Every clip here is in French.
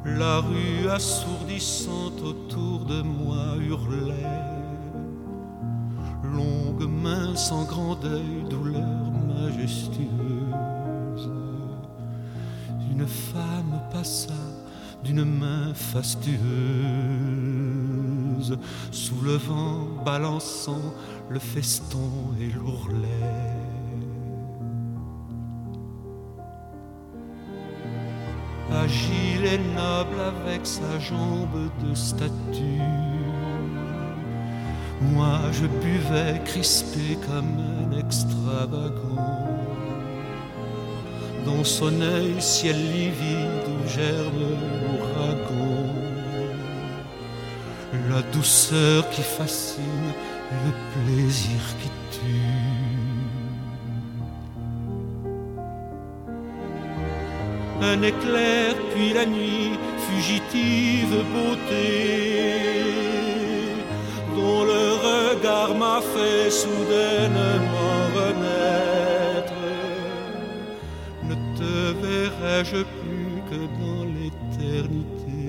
La rue assourdissante autour de moi hurlait. Longue main sans grand deuil, douleur majestueuse. Une femme passa d'une main fastueuse, soulevant, balançant le feston et l'ourlet. Agile et noble avec sa jambe de statue, moi je buvais crispé comme un extravagant. Dans son œil, ciel livide où germe l'ouragan, la douceur qui fascine et le plaisir qui tue. Un éclair puis la nuit, fugitive beauté, dont le regard m'a fait soudainement renaître. Ne te verrai-je plus que dans l'éternité,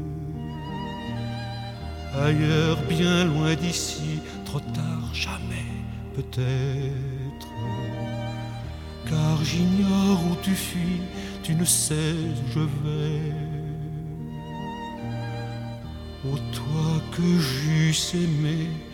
ailleurs bien loin d'ici, trop tard jamais peut-être. Car j'ignore où tu fuis, tu ne sais où je vais. Ô toi que j'eusse aimé